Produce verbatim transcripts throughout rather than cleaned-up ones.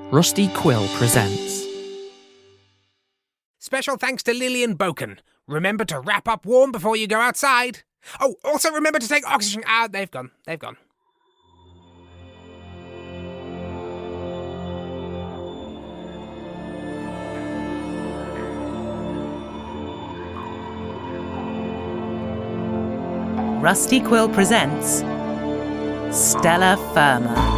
Rusty Quill presents. Special thanks to Lillian Boken. Remember to wrap up warm before you go outside. Oh, also remember to take oxygen. Ah, they've gone. They've gone. Rusty Quill presents Stella Firma.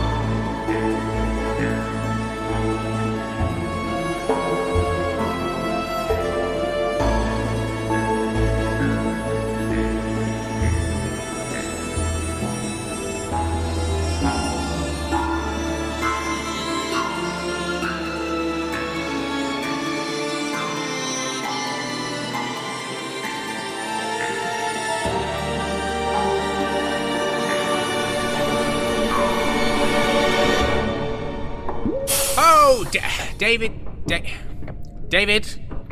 Oh, D- David, Da- David,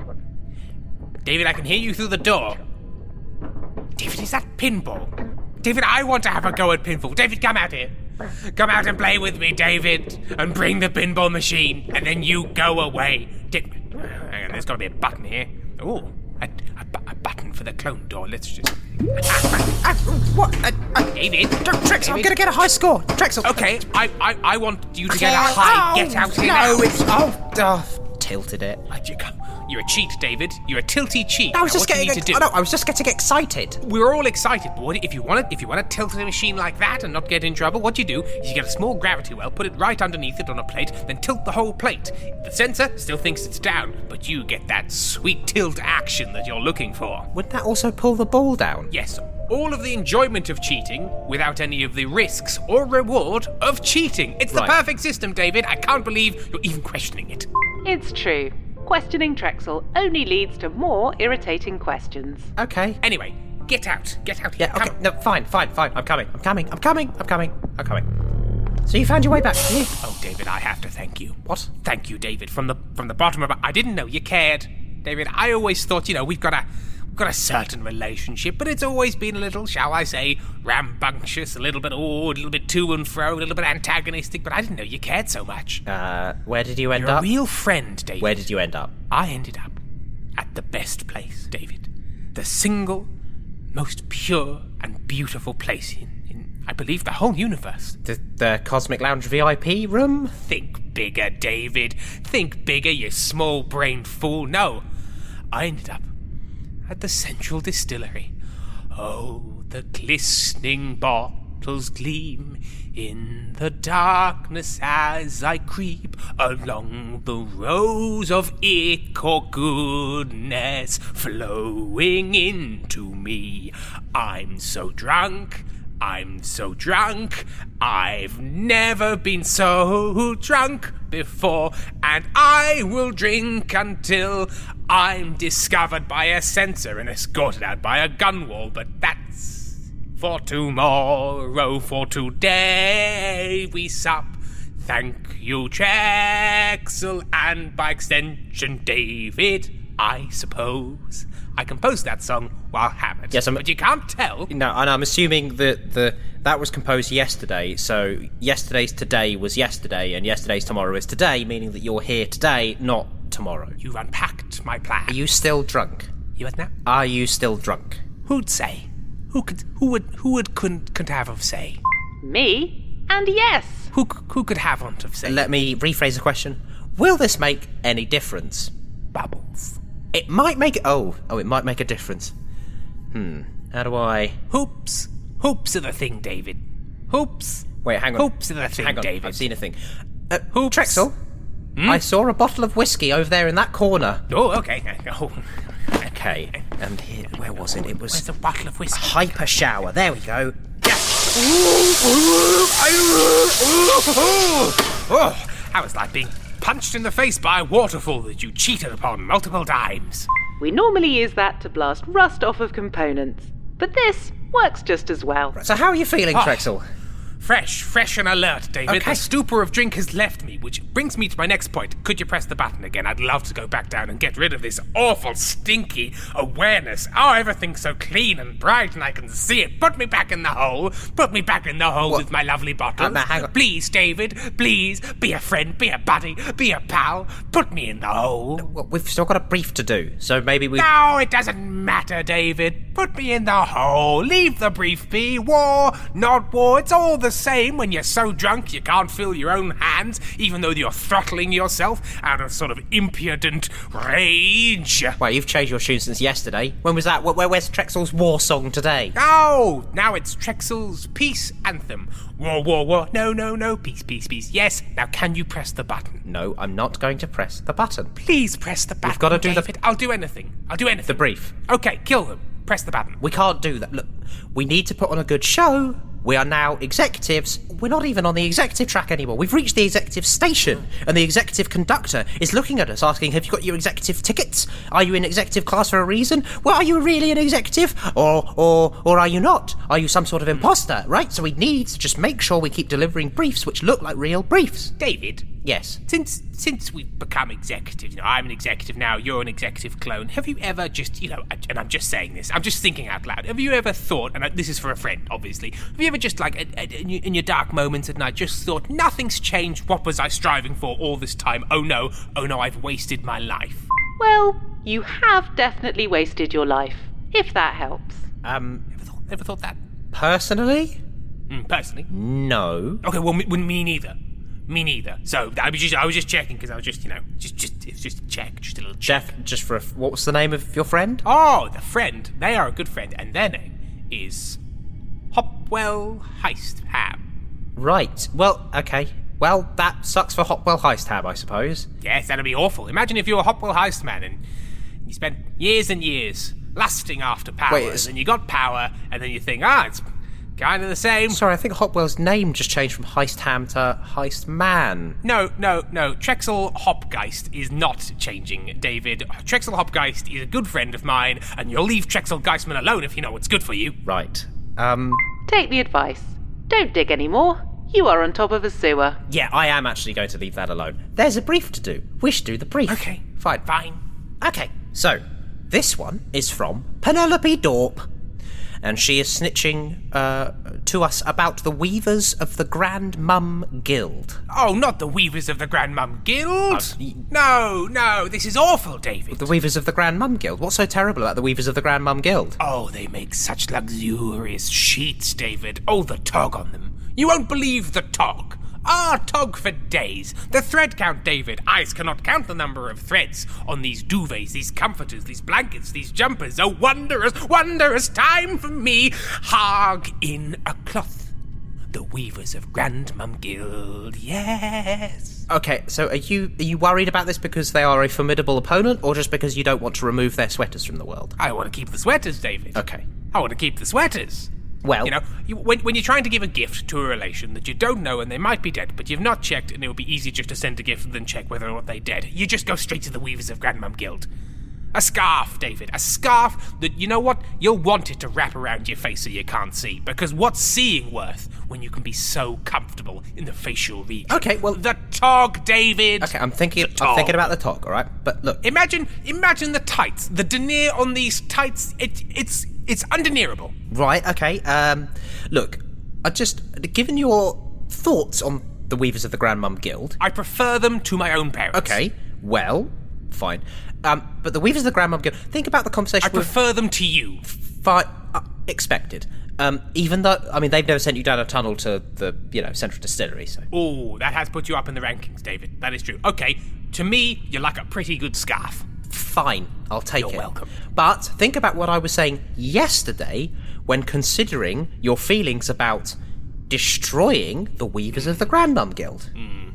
David, I can hear you through the door. David, is that pinball? David, I want to have a go at pinball. David, come out here. Come out and play with me, David, and bring the pinball machine, and then you go away. Da- Hang on, there's got to be a button here. Oh, a, a, bu- a button for the clone door. Let's just... Ah, ah, what? Uh, uh, David, Trexel, I'm going to get a high score. Trexel. Okay, I, I, I want you to Okay, get a high. oh, Get out here no, now. it's... Oh, oh, tilted it. Uh, you- You're a cheat, David. You're a tilty cheat. I was Now, just what do you getting... need to do? Oh, no, I was just getting excited. We're all excited, but what, if you want to, if you want to tilt a machine like that and not get in trouble, what you do is you get a small gravity well, put it right underneath it on a plate, then tilt the whole plate. The sensor still thinks it's down, but you get that sweet tilt action that you're looking for. Would that also pull the ball down? Yes, all of the enjoyment of cheating without any of the risks or reward of cheating. It's the Right. perfect system, David. I can't believe you're even questioning it. It's true. Questioning Trexel only leads to more irritating questions. Okay. Anyway, get out. Get out here. Yeah, okay. Come. No, fine, fine, fine. I'm coming. I'm coming. I'm coming. I'm coming. I'm coming. So you found your way back, did you? Oh, David, I have to thank you. What? Thank you, David, from the from the bottom of my... I didn't know you cared. David, I always thought, you know, we've got a we've got a certain relationship, but it's always been a little, shall I say, rambunctious, a little bit, oh, a little bit to and fro, a little bit antagonistic, but I didn't know you cared so much. Uh, where did you end You're up? a real friend, David. Where did you end up? I ended up at the best place, David. The single, most pure and beautiful place in, in I believe, the whole universe. The, the Cosmic Lounge V I P room? Think bigger, David. Think bigger, you small-brained fool. No, I ended up at the Central Distillery. Oh, the glistening bottles gleam in the darkness as I creep along the rows of ichor goodness flowing into me. I'm so drunk. I'm so drunk, I've never been so drunk before, and I will drink until I'm discovered by a censor and escorted out by a gun wall, but that's for tomorrow. For today we sup. Thank you, Trexel, and by extension, David, I suppose. I composed that song while hammered. Yes, I'm- but you can't tell. No, and I'm assuming that the that was composed yesterday, so yesterday's today was yesterday, and yesterday's tomorrow is today, meaning that you're here today, not tomorrow. You've unpacked my plan. Are you still drunk? You what now? Are you still drunk? Who'd say? Who could? Who would? Who would? Couldn't? Could have of say? Me? And yes. Who? c- Who could have on of say? Let me rephrase the question. Will this make any difference? Bubbles. It might make... Oh, oh, it might make a difference. Hmm, how do I... Hoops. Hoops are the thing, David. Hoops. Wait, hang on. Hoops are the thing, Hang on, David. I've seen a thing. Uh, Hoops. Trexel, I saw a bottle of whiskey over there in that corner. Oh, okay. Oh. Okay, and here, where was it? It was Where's a bottle of whiskey? Hyper Shower. There we go. Oh, how was like being punched in the face by a waterfall that you cheated upon multiple times? We normally use that to blast rust off of components, but this works just as well. So how are you feeling, Oh. Trexel? Fresh, fresh and alert, David. Okay. The stupor of drink has left me, which brings me to my next point. Could you press the button again? I'd love to go back down and get rid of this awful, stinky awareness. Oh, everything's so clean and bright and I can see it. Put me back in the hole. Put me back in the hole What? with my lovely bottles. Uh, now, hang on. Please, David, please, be a friend, be a buddy, be a pal. Put me in the hole. Well, we've still got a brief to do, so maybe we... No, it doesn't matter, David. Put me in the hole. Leave the brief be. War, not war. It's all the same when you're so drunk you can't feel your own hands, even though you're throttling yourself out of sort of impudent rage. Well, you've changed your tune since yesterday. When was that? Where, where's Trexel's war song today? Oh, now it's Trexel's peace anthem. War, war, war. No, no, no. Peace, peace, peace. Yes. Now, can you press the button? No, I'm not going to press the button. Please press the button. We've got to do the- David. I'll do anything. I'll do anything. The brief. Okay, kill them. Press the button. We can't do that. Look, we need to put on a good show. We are now executives. We're not even on the executive track anymore. We've reached the executive station, and the executive conductor is looking at us asking, have you got your executive tickets? Are you in executive class for a reason? Well, are you really an executive? Or or or are you not? Are you some sort of imposter, right? So we need to just make sure we keep delivering briefs which look like real briefs. David, Yes. since since we've become executives, you know, I'm an executive now, you're an executive clone, have you ever just, you know, and I'm just saying this, I'm just thinking out loud, have you ever thought, and this is for a friend, obviously, have you ever just, like, at, at, in, your, in your dark moments at night, just thought, nothing's changed, what was I striving for all this time? Oh no, oh no, I've wasted my life. Well, you have definitely wasted your life, if that helps. Um, Ever thought, ever thought that? personally? Mm, personally. No. Okay, well, me, well, me neither. Me neither. So I was just, I was just checking because I was just, you know, just, just, it's just a check, just a little check. Jeff, just for a, what was the name of your friend? Oh, the friend. They are a good friend, and their name is Hopwell Heistham. Right. Well, okay. Well, that sucks for Hopwell Heistham, I suppose. Yes, that'd be awful. Imagine if you were Hopwell Heistman and you spent years and years lusting after power, Wait, it's- and you got power, and then you think, ah, it's kind of the same. Sorry, I think Hopwell's name just changed from Heistham to Heistman. No, no, no. Trexel Hopgeist is not changing, David. Trexel Hopgeist is a good friend of mine, and you'll leave Trexel Geistman alone if you know what's good for you. Right. Um, Take the advice. Don't dig anymore. You are on top of a sewer. yeah, I am actually going to leave that alone. There's a brief to do. We should do the brief. Okay, Fine. fine. Okay, so, this one is from Penelope Dorp. And she is snitching uh, to us about the Weavers of the Grand Mum Guild. Oh, not the Weavers of the Grandmum Guild. Uh, y- no, no, this is awful, David. The Weavers of the Grand Mum Guild? What's so terrible about the Weavers of the Grand Mum Guild? Oh, they make such luxurious sheets, David. Oh, the tog on them. You won't believe the tog. Ah, tog for days. The thread count, David. Eyes cannot count the number of threads on these duvets, these comforters, these blankets, these jumpers. Oh, wondrous, wondrous time for me. Hog in a cloth. The Weavers of Grandmum Guild, yes. Okay, so are you are you worried about this because they are a formidable opponent, or just because you don't want to remove their sweaters from the world? I want to keep the sweaters, David. Okay. I want to keep the sweaters. Well, You know, you, when, when you're trying to give a gift to a relation that you don't know and they might be dead, but you've not checked, and it would be easier just to send a gift than check whether or not they're dead, you just go straight to the Weavers of Grandmum Guild. A scarf, David. A scarf that, you know what, you'll want it to wrap around your face so you can't see, because what's seeing worth when you can be so comfortable in the facial region? Okay, well- The tog, David. okay, I'm thinking The I'm thinking tog. about the talk, all right? But look, Imagine, imagine the tights. The denier on these tights, it, it's, it's undeniable. right, okay. Um, look, I just given your thoughts on the Weavers of the Grand Mum Guild. I prefer them to my own parents. Okay, well, fine. Um, but the Weavers of the Grand Mum Guild. Think about the conversation. I prefer them to you. Fi- uh, expected. Um, even though, I mean, they've never sent you down a tunnel to the, you know, central distillery. So Oh, that has put you up in the rankings, David. That is true. Okay, to me, you're like a pretty good scarf. fine, I'll take You're it. welcome. But think about what I was saying yesterday when considering your feelings about destroying the Weavers of the Grand Mum Guild.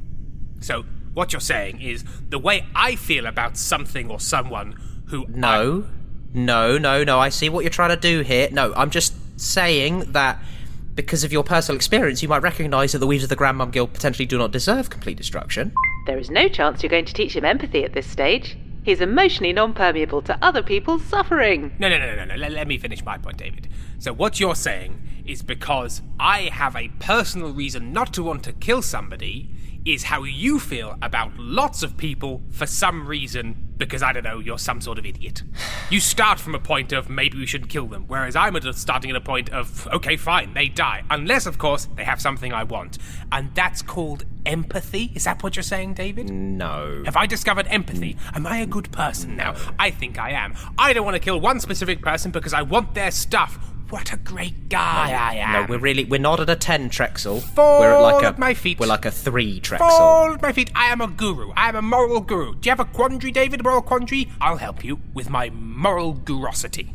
So, what you're saying is the way I feel about something or someone who. No, no, no, no. I see what you're trying to do here. No, I'm just saying that because of your personal experience, you might recognise that the Weavers of the Grand Mum Guild potentially do not deserve complete destruction. There is no chance you're going to teach him empathy at this stage. He's emotionally non-permeable to other people's suffering. No, no, no, no, no. Let, let me finish my point, David. So what you're saying is because I have a personal reason not to want to kill somebody is how you feel about lots of people for some reason because, I don't know, you're some sort of idiot. You start from a point of maybe we shouldn't kill them, whereas I'm at a, starting at a point of, okay, fine, they die. Unless, of course, they have something I want. And that's called empathy? Is that what you're saying, David? No. Have I discovered empathy? Am I a good person now? I think I am. I don't want to kill one specific person because I want their stuff. What a great guy I am. No, we're really we're not at a ten, Trexel. Fall we're at like a, at my feet. We're like a three, Trexel. Fall at my feet. I am a guru. I am a moral guru. Do you have a quandary, David? A moral quandary? I'll help you with my moral gurosity.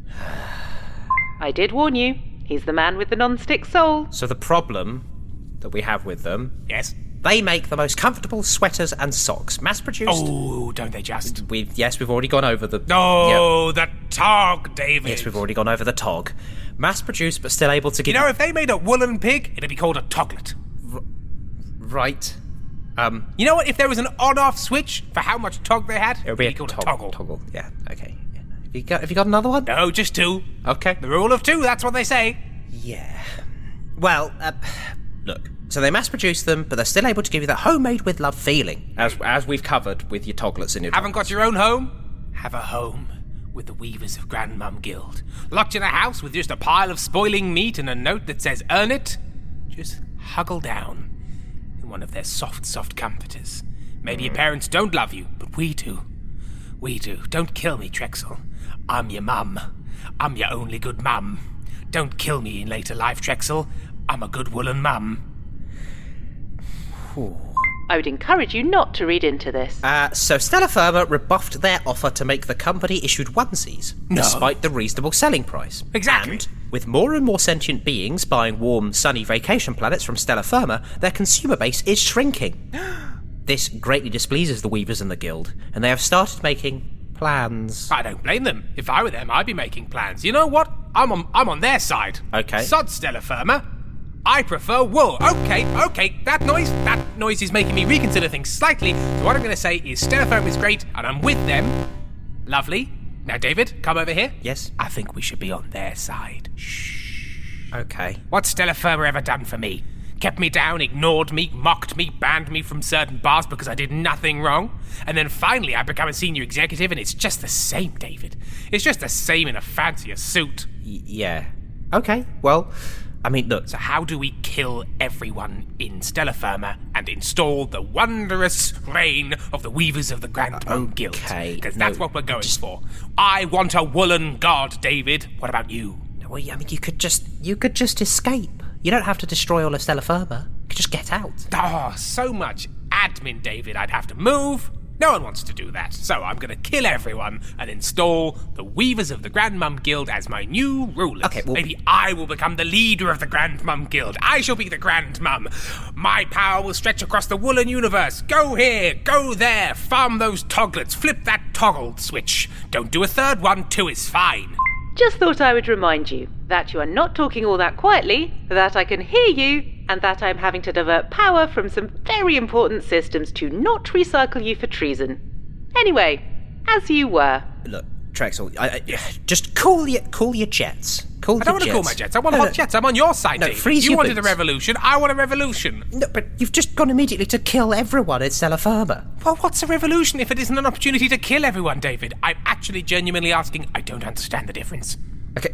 I did warn you. He's the man with the non-stick soul. So the problem that we have with them, Yes? they make the most comfortable sweaters and socks, mass-produced. Oh, don't they just? We've yes, we've already gone over the. No, the tog, David. Yes, we've already gone over the tog. Mass-produced, but still able to give. You know, if they made a woolen pig, it'd be called a toglet. Right. Um, You know what? If there was an on-off switch for how much tog they had, it would be a called tog- a toggle. Toggle. Yeah. Okay. Yeah. Have you got? Have you got another one? No, just two. Okay. The rule of two. That's what they say. Yeah. Well, uh, look. So they mass-produce them, but they're still able to give you that homemade with love feeling, as as we've covered with your toglets and your. Haven't got your own home? Have a home with the Weavers of Grandmum Guild. Locked in a house with just a pile of spoiling meat and a note that says earn it? Just huggle down in one of their soft, soft comforters. Maybe your parents don't love you, but we do. We do. Don't kill me, Trexel. I'm your mum. I'm your only good mum. Don't kill me in later life, Trexel. I'm a good woolen mum. I would encourage you not to read into this. Uh, so Stella Firma rebuffed their offer to make the company issued onesies, No. despite the reasonable selling price. Exactly. And, with more and more sentient beings buying warm, sunny vacation planets from Stella Firma, their consumer base is shrinking. This greatly displeases the Weavers and the Guild, and they have started making plans. I don't blame them. If I were them, I'd be making plans. You know what? I'm on, I'm on their side. Okay. Sod Stella Firma. I prefer wool. Okay, okay, that noise, that noise is making me reconsider things slightly. So what I'm going to say is Stella Firma is great, and I'm with them. Lovely. Now, David, come over here. Yes? I think we should be on their side. Shh. Okay. What's Stella Firma ever done for me? Kept me down, ignored me, mocked me, banned me from certain bars because I did nothing wrong. And then finally I become a senior executive and it's just the same, David. It's just the same in a fancier suit. Y- yeah. Okay, well, I mean, look. So how do we kill everyone in Stella Firma and install the wondrous reign of the Weavers of the Grand Mum Guild? Okay, Because no, that's what we're going just- for. I want a woolen god, David. What about you? Well, I mean, you could just you could just escape. You don't have to destroy all of Stella Firma. You could just get out. Oh, so much admin, David. I'd have to move. No one wants to do that. So I'm going to kill everyone and install the Weavers of the Grand Mum Guild as my new rulers. Okay, well- Maybe I will become the leader of the Grand Mum Guild. I shall be the Grand Mum. My power will stretch across the woolen universe. Go here, go there, farm those toglets, flip that toggle switch. Don't do a third one, two is fine. Just thought I would remind you that you are not talking all that quietly, that I can hear you, and that I'm having to divert power from some very important systems to not recycle you for treason. Anyway, as you were. Look, Trexel, I, I, just cool your cool your jets. Cool I don't want to cool my jets. I want hot jets. I'm on your side, No, David. freeze You your wanted a boots. revolution. I want a revolution. No, but you've just gone immediately to kill everyone at Stella Firma. Well, what's a revolution if it isn't an opportunity to kill everyone, David? I'm actually genuinely asking. I don't understand the difference. Okay,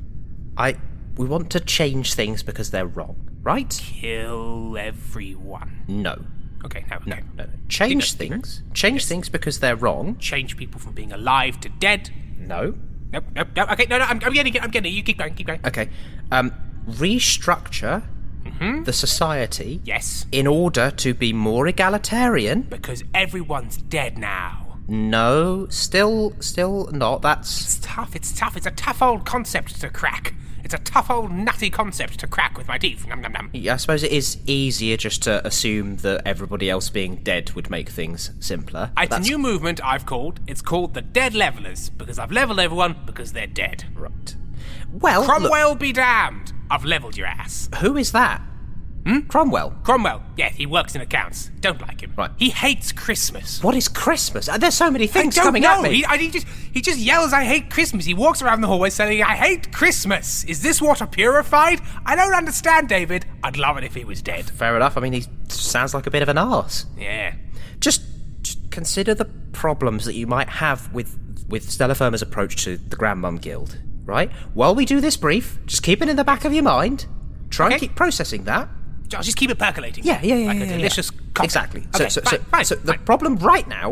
I we want to change things because they're wrong, right? Kill everyone. No, Okay, no, okay. no, no. no. Change Think of- things. Change things because they're wrong. Change people from being alive to dead. No. Nope, nope, nope. Okay, no, no, I'm, I'm getting it. I'm getting it. You keep going, keep going. Okay. Um, restructure the society Yes, in order to be more egalitarian. because everyone's dead now. No, still, still not. That's It's tough. It's tough. It's a tough old concept to crack. It's a tough old nutty concept to crack with my teeth. Num, num, num. I suppose it is easier just to assume that everybody else being dead would make things simpler. It's That's a new movement I've called. It's called the Dead Levelers, because I've leveled everyone because they're dead. right. Well, look, Cromwell be damned. I've leveled your ass. who is that? Hmm? Cromwell. Cromwell, yeah, he works in accounts. Don't like him. Right. He hates Christmas. What is Christmas? Uh, There's so many things I don't coming know. at me. He, I, he just he just yells, "I hate Christmas." He walks around the hallway saying, "I hate Christmas." Is this water purified? I don't understand, David. I'd love it if he was dead. Fair enough. I mean, he sounds like a bit of an arse. Yeah. Just, just consider the problems that you might have with with Stella Firma's approach to the Grandmum Guild, right? While we do this brief, just keep it in the back of your mind. Try Okay. and keep processing that. I'll just keep it percolating. Yeah, yeah, yeah, Like yeah, a yeah, delicious yeah. coffee. Exactly. Okay, so, so, fine, so, fine, so the fine. problem right now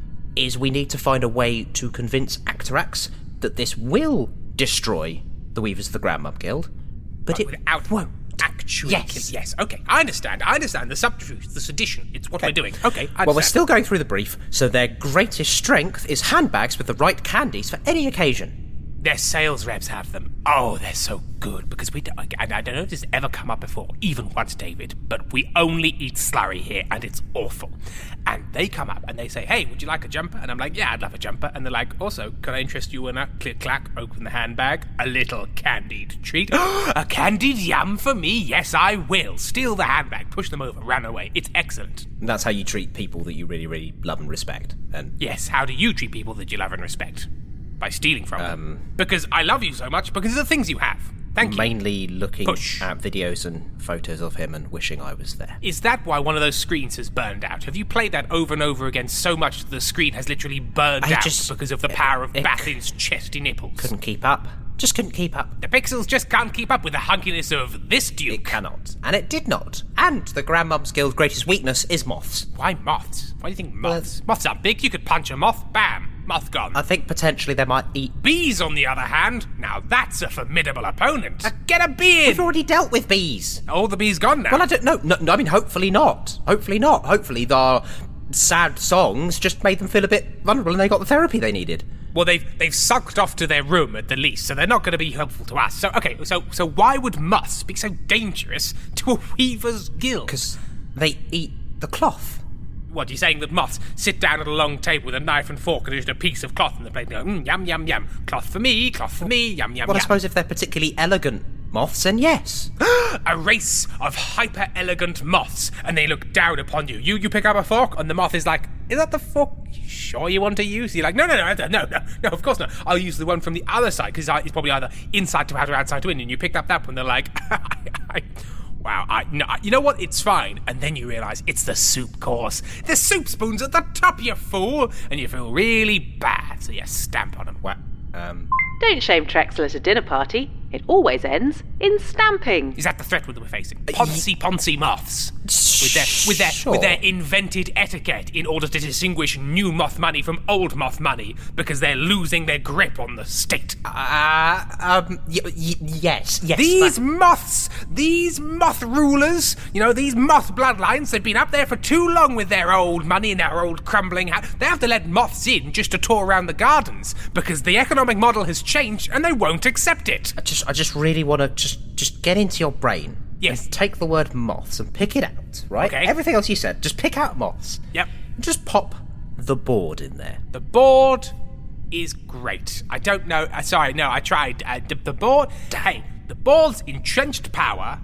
is we need to find a way to convince Actorax that this will destroy the Weavers of the Grandmum Guild, but it Without won't. actually... Yes. Yes, okay. I understand. I understand. The subterfuge, the sedition. It's what we're doing. Okay, I Well, we're understand. still going through the brief, so their greatest strength is handbags with the right candies for any occasion. Their sales reps have them. Oh, they're so good because we don't, and I don't know if this has ever come up before, even once, David, but we only eat slurry here and it's awful. And they come up and they say, "Hey, would you like a jumper?" And I'm like, "Yeah, I'd love a jumper." And they're like, "Also, can I interest you in a click clack, open the handbag, a little candied treat?" "A candied yum for me? Yes, I will." Steal the handbag, push them over, run away. It's excellent. And that's how you treat people that you really, really love and respect. And Yes, how do you treat people that you love and respect? By stealing from Um, them. Because I love you so much because of the things you have. Thank you. mainly looking Push. at videos and photos of him and wishing I was there. Is that why one of those screens has burned out? Have you played that over and over again so much that the screen has literally burned I out just- because of the power of it- Bathin's chesty nipples? Couldn't keep up. Just couldn't keep up. The pixels just can't keep up with the hunkiness of this It duke. cannot. And it did not. And the Grandmum's Guild's greatest weakness is moths. Why moths? Why do you think moths? Moths are big. You could punch a moth, bam, moth gone. I think potentially they might eat... Bees, on the other hand, now that's a formidable opponent. Uh, get a bee in! We've already dealt with bees. All the bees gone now. Well, I don't know. No, no, I mean, hopefully not. Hopefully not. Hopefully the sad songs just made them feel a bit vulnerable and they got the therapy they needed. Well, they've they've sucked off to their room at the least, so they're not going to be helpful to us. So, okay, so so why would moths be so dangerous to a weaver's guild? Because they eat the cloth. What, you're saying that moths sit down at a long table with a knife and fork and there's a piece of cloth on the plate and go, mm, yum, yum, yum. Cloth for me, cloth for me, yum, yum, Well, I yum. suppose if they're particularly elegant moths, then yes. A race of hyper-elegant moths, and they look down upon you. You you pick up a fork, and the moth is like, "Is that the fork you sure you want to use?" You're like, no, no, no, no, no, no, no, of course not. I'll use the one from the other side, because it's probably either inside to out or outside to in, and you picked up that one, they're like, I, I, wow, I, no, you know what, it's fine. And then you realise it's the soup course. The soup spoon's at the top, you fool! And you feel really bad, so you stamp on them. What? Um... Don't shame Trexel at a dinner party. It always ends in stamping. Is that the threat that we're facing? Poncy poncy moths. With their, with their, Sure. with their invented etiquette in order to distinguish new moth money from old moth money because they're losing their grip on the state. Uh, um, y- y- yes, yes. These that- moths, these moth rulers, you know, these moth bloodlines, they've been up there for too long with their old money and their old crumbling house. They have to let moths in just to tour around the gardens because the economic model has changed and they won't accept it. I just, I just really want to just, just get into your brain. Yes. And take the word moths and pick it out, right? Okay. Everything else you said, just pick out moths. Yep. And just pop the board in there. The board is great. I don't know. Uh, sorry, no, I tried. Uh, the, the board. Hey, the board's entrenched power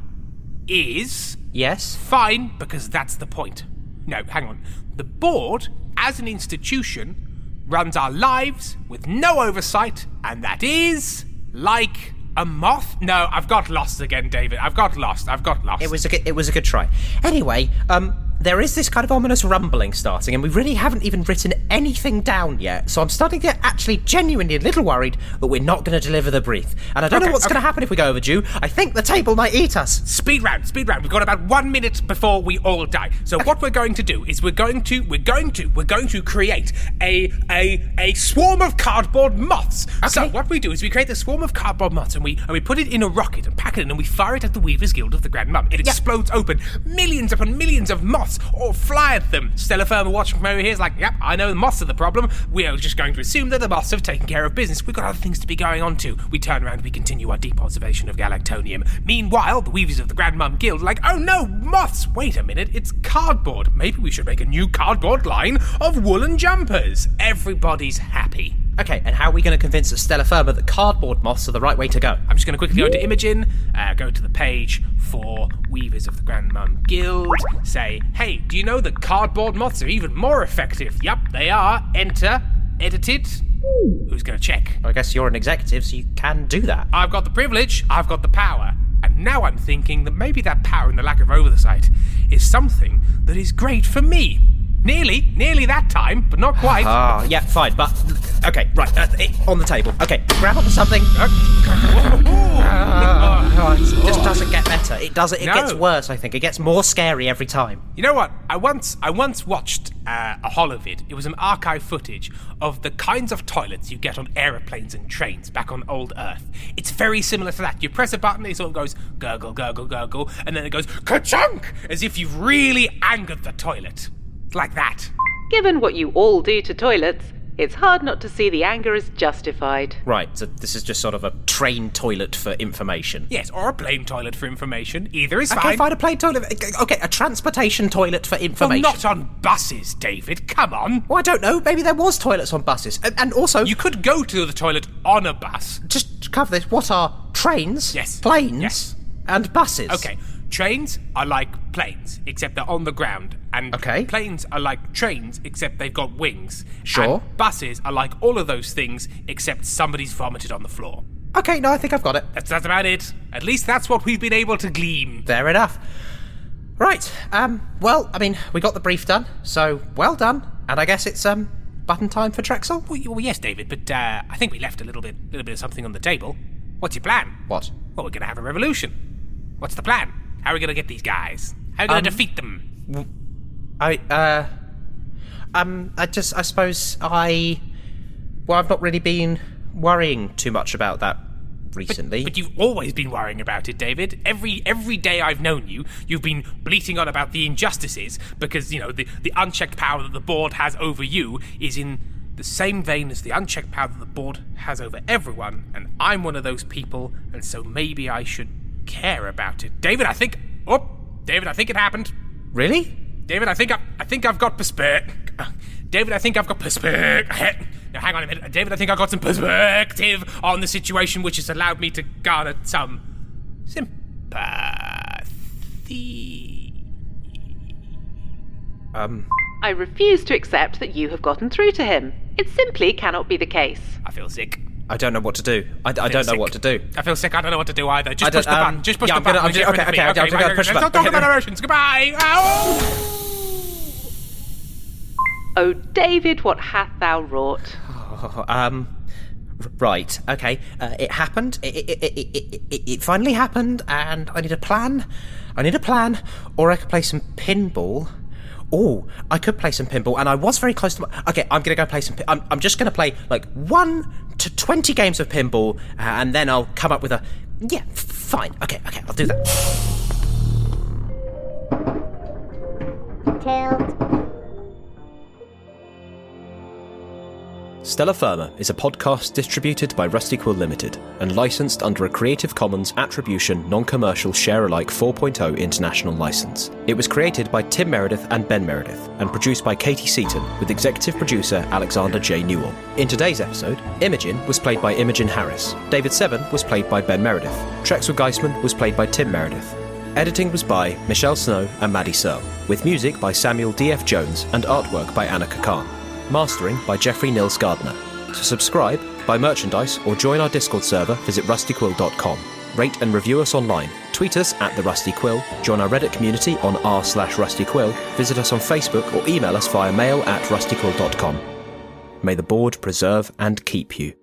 is Yes? fine because that's the point. No, hang on. The board, as an institution, runs our lives with no oversight, and that is like a moth. No, I've got lost again, David. I've got lost. I've got lost. It was a good, it was a good try. Anyway, um, there is this kind of ominous rumbling starting, and we really haven't even written anything down yet, so I'm starting to get actually genuinely a little worried that we're not going to deliver the brief. And I don't Okay, know what's okay. going to happen if we go overdue. I think the table might eat us. Speed round, speed round. We've got about one minute before we all die. So what we're going to do is we're going to we're going to we're going to create a a a swarm of cardboard moths. So Okay. what we do is we create a swarm of cardboard moths and we and we put it in a rocket and pack it in and we fire it at the Weavers Guild of the Grand Mum. It explodes open. Millions upon millions of moths all fly at them. Stella Firma watching from over here is like, yep, I know the moths are the problem. We are just going to assume that the moths have taken care of business. We've got other things to be going on to. We turn around and we continue our deep observation of Galactonium. Meanwhile, the Weavers of the Grand Mum Guild are like, oh no, moths! Wait a minute, it's cardboard. Maybe we should make a new cardboard line of woolen jumpers. Everybody's happy. Okay, and how are we going to convince Stella Firma that cardboard moths are the right way to go? I'm just going to quickly go into Imogen. uh, go to the page for Weavers of the Grandmum Guild, say, hey, do you know that cardboard moths are even more effective? Yup, they are. Enter. Edited. Who's going to check? I guess you're an executive, so you can do that. I've got the privilege, I've got the power. And now I'm thinking that maybe that power and the lack of oversight is something that is great for me. Nearly, nearly that time, but not quite. Ah, yeah, fine, but... Okay, right, uh, it, on the table. Okay, grab onto something. Uh, it just doesn't get better. It doesn't. It No. gets worse, I think. It gets more scary every time. You know what? I once I once watched uh, a holovid. It was an archive footage of the kinds of toilets you get on aeroplanes and trains back on old Earth. It's very similar to that. You press a button, it sort of goes gurgle, gurgle, gurgle, and then it goes ka-chunk, as if you've really angered the toilet. It's like that. Given what you all do to toilets, it's hard not to see the anger is justified. Right, so this is just sort of a train toilet for information. Yes, or a plane toilet for information. Either is Okay, fine. fine, a plane toilet. Okay, a transportation toilet for Well, information. not on buses, David. Come on. Well, I don't know. Maybe there was toilets on buses. And, and also, You could go to the toilet on a bus. just to cover this, what are trains, Yes. planes, Yes. and buses? Okay, trains are like planes, except they're on the ground. And Okay. planes are like trains, except they've got wings. Sure. And buses are like all of those things, except somebody's vomited on the floor. Okay, no, I think I've got it. That's, that's about it. At least that's what we've been able to glean. Fair enough. Right, um, well, I mean, we got the brief done, so well done. And I guess it's, um, button time for Drexel? Well, y- well yes, David, but uh, I think we left a little bit, little bit of something on the table. What's your plan? What? Well, we're going to have a revolution. What's the plan? How are we going to get these guys? How are we going to Um, defeat them? I, uh, um, I just, I suppose I, well, I've not really been worrying too much about that recently. But you've always been worrying about it, David. Every every day I've known you, you've been bleating on about the injustices because, you know, the, the unchecked power that the board has over you is in the same vein as the unchecked power that the board has over everyone, and I'm one of those people, and so maybe I should care about it. David, I think... Oh, David, I think it happened. Really? David, I think I, I think I've got perspective. David, I think I've got perspective. Now, hang on a minute. David, I think I've got some perspective on the situation, which has allowed me to garner some sympathy. Um, I refuse to accept that you have gotten through to him. It simply cannot be the case. I feel sick. I don't know what to do. I, I don't know sick. what to do. I feel sick. I don't know what to do either. I Just don't- push the um, button. Just push yeah, the I'm gonna- button. I'm just- Get rid okay, of me. okay, okay, I'm gonna right, push the let's button. Don't talk Okay, about no. emotions. Goodbye. Ow! Oh, David, what hath thou wrought? Oh, um, r- right, okay. Uh, it happened. It, it, it, it, it, it, it finally happened, and I need a plan. I need a plan, or I could play some pinball. Oh, I could play some pinball, and I was very close to my... Okay, I'm gonna go play some... Pin- I'm, I'm just gonna play, like, one to twenty games of pinball, uh, and then I'll come up with a... Yeah, f- fine. Okay, okay, I'll do that. Tilt. Stella Firma is a podcast distributed by Rusty Quill Limited and licensed under a Creative Commons Attribution Non-Commercial Share-alike four point oh international license. It was created by Tim Meredith and Ben Meredith and produced by Katie Seaton with executive producer Alexander J. Newell. In today's episode, Imogen was played by Imogen Harris, David Seven was played by Ben Meredith, Trexel Geisman was played by Tim Meredith. Editing was by Michelle Snow and Maddie Searle, with music by Samuel D F Jones and artwork by Anna Kakan. Mastering by Jeffrey Nils Gardner. To subscribe, buy merchandise, or join our Discord server, visit rusty quill dot com. Rate and review us online. Tweet us at The Rusty Quill, join our Reddit community on r slash rustyquill, visit us on Facebook, or email us via mail at rusty quill dot com. May the board preserve and keep you.